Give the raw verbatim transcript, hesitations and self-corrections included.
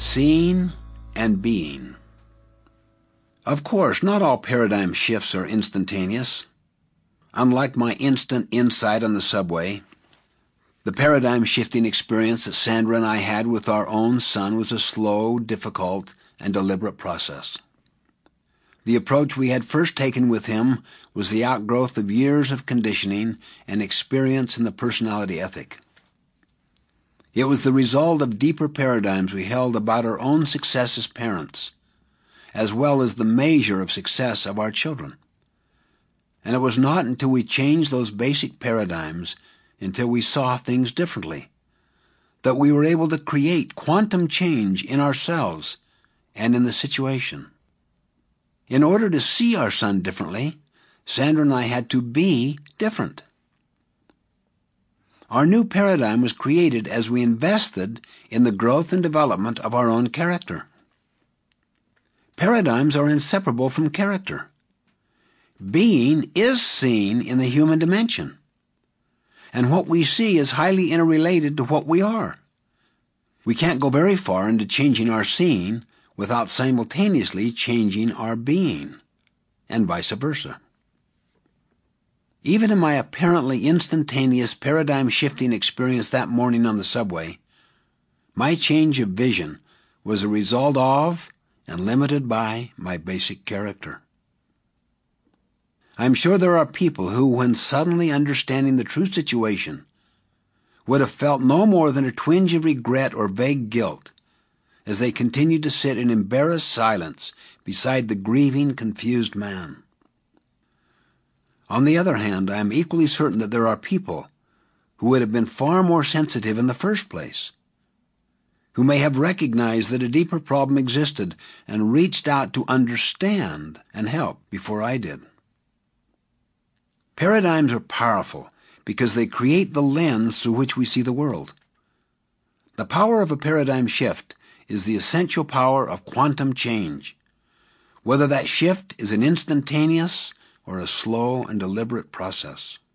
Seeing and being. Of course, not all paradigm shifts are instantaneous. Unlike my instant insight on the subway, the paradigm shifting experience that Sandra and I had with our own son was a slow, difficult, and deliberate process. The approach we had first taken with him was the outgrowth of years of conditioning and experience in the personality ethic. It was the result of deeper paradigms we held about our own success as parents, as well as the measure of success of our children. And it was not until we changed those basic paradigms, until we saw things differently, that we were able to create quantum change in ourselves and in the situation. In order to see our son differently, Sandra and I had to be different. Our new paradigm was created as we invested in the growth and development of our own character. Paradigms are inseparable from character. Being is seen in the human dimension, and what we see is highly interrelated to what we are. We can't go very far into changing our seeing without simultaneously changing our being, and vice versa. Even in my apparently instantaneous paradigm-shifting experience that morning on the subway, my change of vision was a result of and limited by my basic character. I'm sure there are people who, when suddenly understanding the true situation, would have felt no more than a twinge of regret or vague guilt as they continued to sit in embarrassed silence beside the grieving, confused man. On the other hand, I am equally certain that there are people who would have been far more sensitive in the first place, who may have recognized that a deeper problem existed and reached out to understand and help before I did. Paradigms are powerful because they create the lens through which we see the world. The power of a paradigm shift is the essential power of quantum change, whether that shift is an instantaneous or a slow and deliberate process.